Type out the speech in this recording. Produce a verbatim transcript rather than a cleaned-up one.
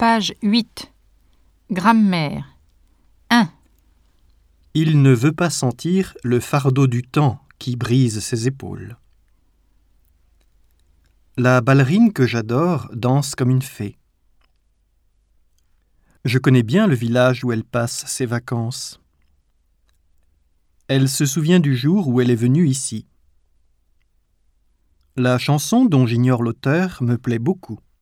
Page huit. Grammaire. un. Il ne veut pas sentir le fardeau du temps qui brise ses épaules. La ballerine que j'adore danse comme une fée. Je connais bien le village où elle passe ses vacances. Elle se souvient du jour où elle est venue ici. La chanson dont j'ignore l'auteur me plaît beaucoup.